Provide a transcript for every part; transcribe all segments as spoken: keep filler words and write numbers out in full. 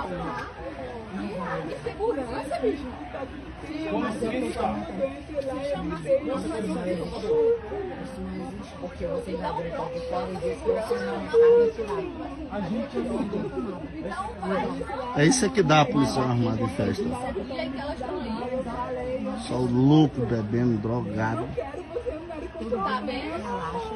Segurança, bicho. Porque você vai gritar de fora e diz que você não está retirado. É isso que dá a polícia armada em festa. Só o louco bebendo, drogado. Tá bem? Relaxa.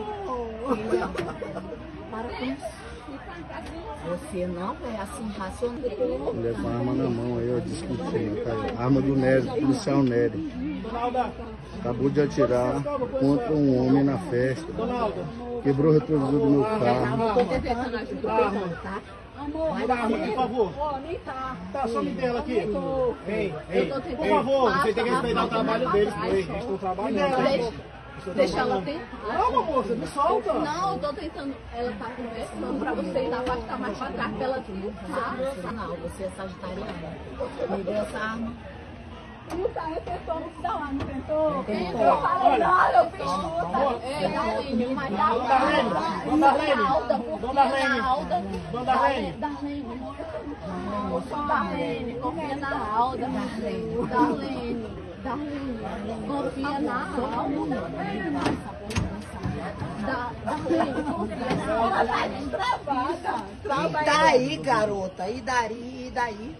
Para com isso. Você não é assim, racional. Mulher com a arma na mão aí, ó, discutindo. Tá? Arma do Nery, policial Nery. Acabou de atirar contra um homem na festa. Quebrou o retrovisor do meu carro. Tô tentando ajudar, tá? Amor, me dá a arma aqui, por favor. Ó, nem tá. Tá, só me dela aqui. Ei, ei, tô tentando. por favor, você tem que respeitar o Passa, trabalho passa, deles, passa. pô. Eles estão trabalhando. Deixa, deixa ela ter. Calma, moça, me solta. Não, eu tô tentando. Ela tá conversando pra você ir na parte tá mais pra trás pra ela tentar. Não, você é sagitariana. Me dê essa arma. Luta, eu tentou me dar lá, não tentou? Tentou. Eu falei, não, eu fiz luta. É, Darlene, mas dá Dona Darlene, Dona Darlene, Dona Darlene, Dona Darlene. Darlene, Darlene, confia na Alda. Darlene, Darlene, Darlene, confia na Alda. Darlene, confia na Alda. Travada. E daí, garota? E daí? E daí?